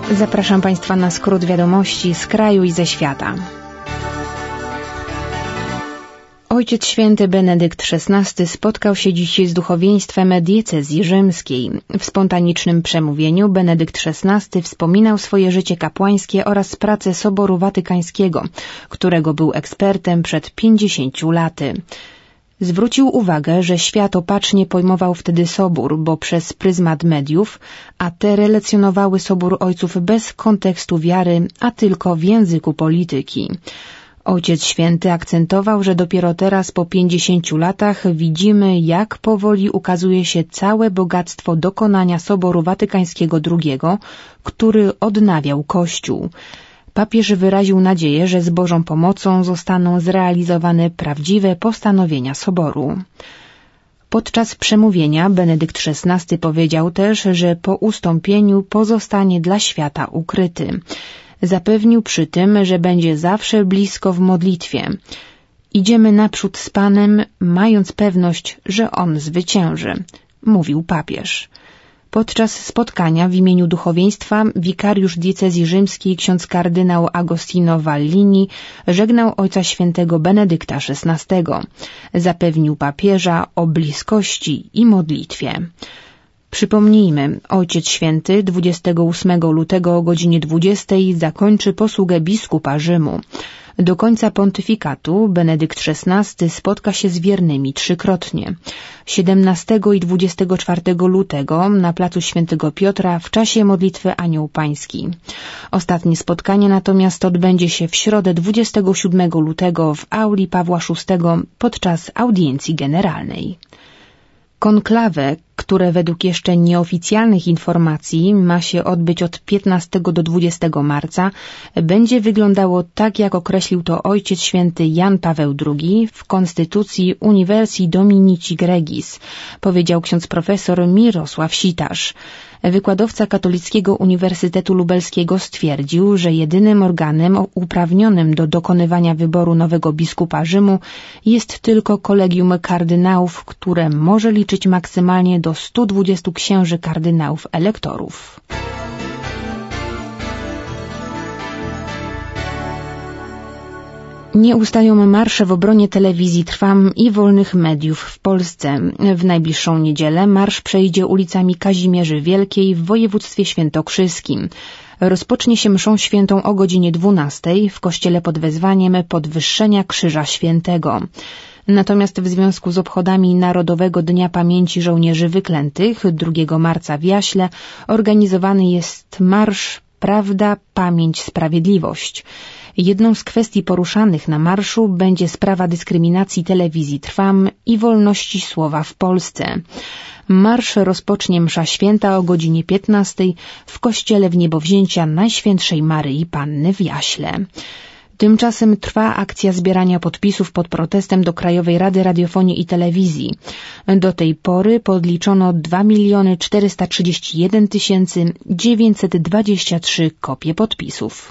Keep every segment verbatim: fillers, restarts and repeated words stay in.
Zapraszam Państwa na skrót wiadomości z kraju i ze świata. Ojciec Święty Benedykt szesnasty spotkał się dziś z duchowieństwem diecezji rzymskiej. W spontanicznym przemówieniu Benedykt szesnasty wspominał swoje życie kapłańskie oraz pracę Soboru Watykańskiego, którego był ekspertem przed pięćdziesięciu laty. Zwrócił uwagę, że świat opacznie pojmował wtedy Sobór, bo przez pryzmat mediów, a te relacjonowały Sobór Ojców bez kontekstu wiary, a tylko w języku polityki. Ojciec Święty akcentował, że dopiero teraz po pięćdziesięciu latach widzimy, jak powoli ukazuje się całe bogactwo dokonania Soboru Watykańskiego drugiego, który odnawiał Kościół. Papież wyraził nadzieję, że z Bożą pomocą zostaną zrealizowane prawdziwe postanowienia Soboru. Podczas przemówienia Benedykt szesnasty powiedział też, że po ustąpieniu pozostanie dla świata ukryty. Zapewnił przy tym, że będzie zawsze blisko w modlitwie. Idziemy naprzód z Panem, mając pewność, że On zwycięży, mówił papież. Podczas spotkania w imieniu duchowieństwa wikariusz diecezji rzymskiej ksiądz kardynał Agostino Vallini żegnał Ojca Świętego Benedykta szesnastego. Zapewnił papieża o bliskości i modlitwie. Przypomnijmy, Ojciec Święty dwudziestego ósmego lutego o godzinie dwudziestej zakończy posługę biskupa Rzymu. Do końca pontyfikatu Benedykt szesnasty spotka się z wiernymi trzykrotnie. siedemnastego i dwudziestego czwartego lutego na placu Świętego Piotra w czasie modlitwy Anioł Pański. Ostatnie spotkanie natomiast odbędzie się w środę dwudziestego siódmego lutego w auli Pawła szóstego podczas audiencji generalnej. Konklawę, które według jeszcze nieoficjalnych informacji ma się odbyć od piętnastego do dwudziestego marca, będzie wyglądało tak, jak określił to Ojciec Święty Jan Paweł drugi w Konstytucji Universi Dominici Gregis, powiedział ksiądz profesor Mirosław Sitarz. Wykładowca Katolickiego Uniwersytetu Lubelskiego stwierdził, że jedynym organem uprawnionym do dokonywania wyboru nowego biskupa Rzymu jest tylko kolegium kardynałów, które może liczyć maksymalnie do stu dwudziestu księży kardynałów elektorów. Nie ustają marsze w obronie telewizji Trwam i wolnych mediów w Polsce. W najbliższą niedzielę marsz przejdzie ulicami Kazimierzy Wielkiej w województwie świętokrzyskim. Rozpocznie się mszą świętą o godzinie dwunastej w kościele pod wezwaniem podwyższenia Krzyża Świętego. Natomiast w związku z obchodami Narodowego Dnia Pamięci Żołnierzy Wyklętych drugiego marca w Jaśle organizowany jest marsz Prawda, Pamięć, Sprawiedliwość. Jedną z kwestii poruszanych na marszu będzie sprawa dyskryminacji telewizji Trwam i wolności słowa w Polsce. Marsz rozpocznie msza święta o godzinie piętnastej w kościele Wniebowzięcia Najświętszej Maryi Panny w Jaśle. Tymczasem trwa akcja zbierania podpisów pod protestem do Krajowej Rady Radiofonii i Telewizji. Do tej pory podliczono dwa miliony czterysta trzydzieści jeden tysięcy dziewięćset dwadzieścia trzy kopie podpisów.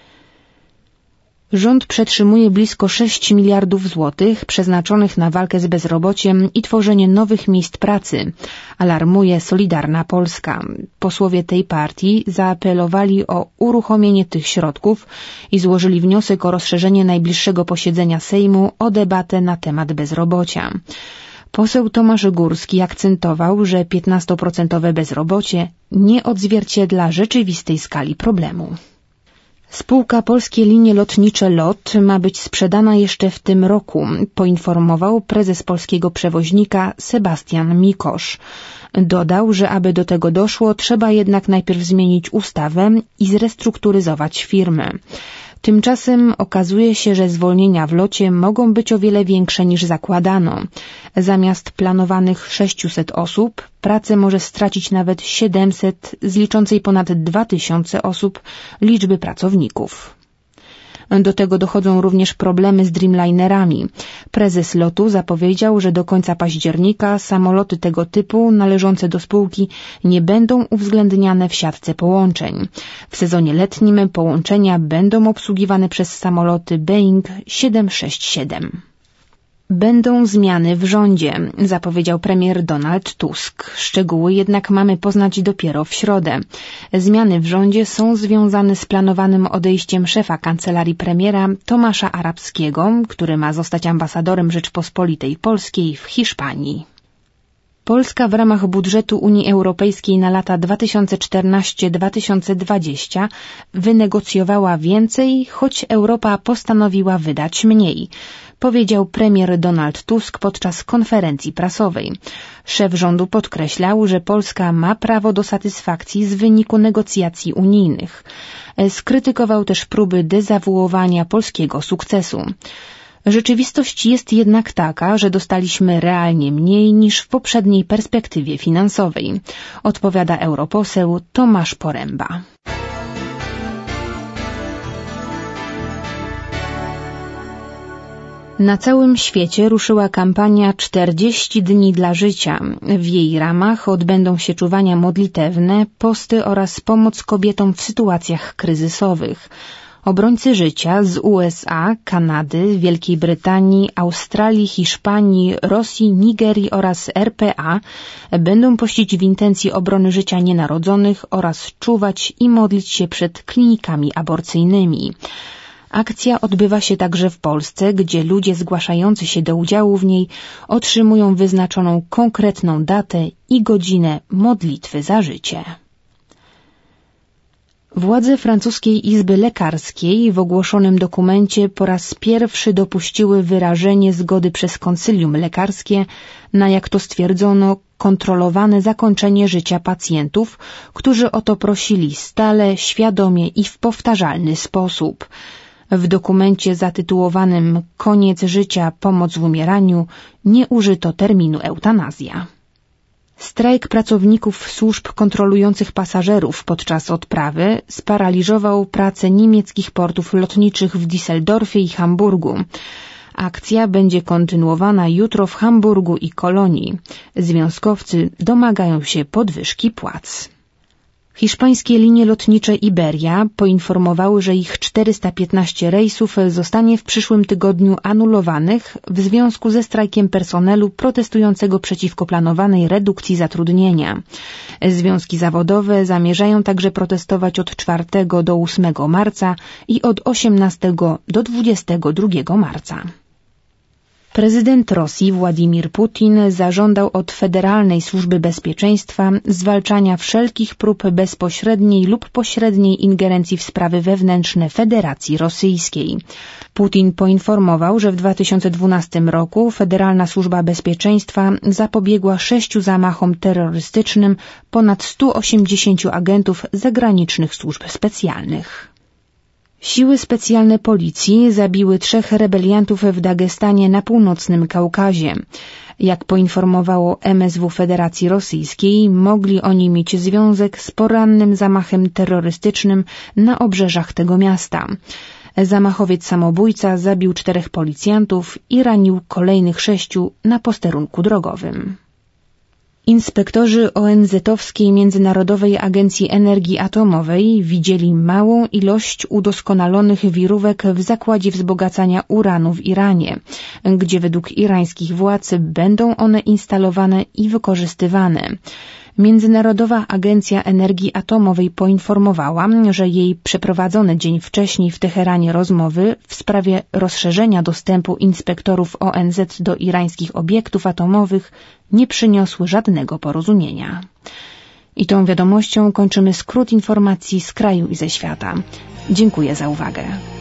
Rząd przetrzymuje blisko sześć miliardów złotych przeznaczonych na walkę z bezrobociem i tworzenie nowych miejsc pracy, alarmuje Solidarna Polska. Posłowie tej partii zaapelowali o uruchomienie tych środków i złożyli wniosek o rozszerzenie najbliższego posiedzenia Sejmu o debatę na temat bezrobocia. Poseł Tomasz Górski akcentował, że piętnastoprocentowe bezrobocie nie odzwierciedla rzeczywistej skali problemu. Spółka Polskie Linie Lotnicze LOT ma być sprzedana jeszcze w tym roku, poinformował prezes polskiego przewoźnika Sebastian Mikosz. Dodał, że aby do tego doszło, trzeba jednak najpierw zmienić ustawę i zrestrukturyzować firmę. Tymczasem okazuje się, że zwolnienia w locie mogą być o wiele większe niż zakładano. Zamiast planowanych sześciuset osób, pracę może stracić nawet siedemset z liczącej ponad dwa tysiące osób liczby pracowników. Do tego dochodzą również problemy z Dreamlinerami. Prezes lotu zapowiedział, że do końca października samoloty tego typu należące do spółki nie będą uwzględniane w siatce połączeń. W sezonie letnim połączenia będą obsługiwane przez samoloty Boeing siedem sześć siedem. Będą zmiany w rządzie, zapowiedział premier Donald Tusk. Szczegóły jednak mamy poznać dopiero w środę. Zmiany w rządzie są związane z planowanym odejściem szefa kancelarii premiera Tomasza Arabskiego, który ma zostać ambasadorem Rzeczpospolitej Polskiej w Hiszpanii. Polska w ramach budżetu Unii Europejskiej na lata dwa tysiące czternasty do dwa tysiące dwudziestego wynegocjowała więcej, choć Europa postanowiła wydać mniej, powiedział premier Donald Tusk podczas konferencji prasowej. Szef rządu podkreślał, że Polska ma prawo do satysfakcji z wyniku negocjacji unijnych. Skrytykował też próby dezawuowania polskiego sukcesu. Rzeczywistość jest jednak taka, że dostaliśmy realnie mniej niż w poprzedniej perspektywie finansowej, odpowiada europoseł Tomasz Poręba. Na całym świecie ruszyła kampania czterdzieści dni dla życia. W jej ramach odbędą się czuwania modlitewne, posty oraz pomoc kobietom w sytuacjach kryzysowych. Obrońcy życia z U S A, Kanady, Wielkiej Brytanii, Australii, Hiszpanii, Rosji, Nigerii oraz R P A będą pościć w intencji obrony życia nienarodzonych oraz czuwać i modlić się przed klinikami aborcyjnymi. Akcja odbywa się także w Polsce, gdzie ludzie zgłaszający się do udziału w niej otrzymują wyznaczoną konkretną datę i godzinę modlitwy za życie. Władze francuskiej Izby Lekarskiej w ogłoszonym dokumencie po raz pierwszy dopuściły wyrażenie zgody przez konsylium lekarskie na, jak to stwierdzono, kontrolowane zakończenie życia pacjentów, którzy o to prosili stale, świadomie i w powtarzalny sposób. W dokumencie zatytułowanym Koniec życia, pomoc w umieraniu nie użyto terminu eutanazja. Strajk pracowników służb kontrolujących pasażerów podczas odprawy sparaliżował pracę niemieckich portów lotniczych w Düsseldorfie i Hamburgu. Akcja będzie kontynuowana jutro w Hamburgu i Kolonii. Związkowcy domagają się podwyżki płac. Hiszpańskie linie lotnicze Iberia poinformowały, że ich czterysta piętnaście rejsów zostanie w przyszłym tygodniu anulowanych w związku ze strajkiem personelu protestującego przeciwko planowanej redukcji zatrudnienia. Związki zawodowe zamierzają także protestować od czwartego do ósmego marca i od osiemnastego do dwudziestego drugiego marca. Prezydent Rosji Władimir Putin zażądał od Federalnej Służby Bezpieczeństwa zwalczania wszelkich prób bezpośredniej lub pośredniej ingerencji w sprawy wewnętrzne Federacji Rosyjskiej. Putin poinformował, że w dwa tysiące dwunastym roku Federalna Służba Bezpieczeństwa zapobiegła sześciu zamachom terrorystycznym ponad stu osiemdziesięciu agentów zagranicznych służb specjalnych. Siły specjalne policji zabiły trzech rebeliantów w Dagestanie na północnym Kaukazie. Jak poinformowało M S W Federacji Rosyjskiej, mogli oni mieć związek z porannym zamachem terrorystycznym na obrzeżach tego miasta. Zamachowiec samobójca zabił czterech policjantów i ranił kolejnych sześciu na posterunku drogowym. Inspektorzy O N Z-owskiej Międzynarodowej Agencji Energii Atomowej widzieli małą ilość udoskonalonych wirówek w zakładzie wzbogacania uranu w Iranie, gdzie według irańskich władz będą one instalowane i wykorzystywane. Międzynarodowa Agencja Energii Atomowej poinformowała, że jej przeprowadzone dzień wcześniej w Teheranie rozmowy w sprawie rozszerzenia dostępu inspektorów O N Z do irańskich obiektów atomowych nie przyniosły żadnego porozumienia. I tą wiadomością kończymy skrót informacji z kraju i ze świata. Dziękuję za uwagę.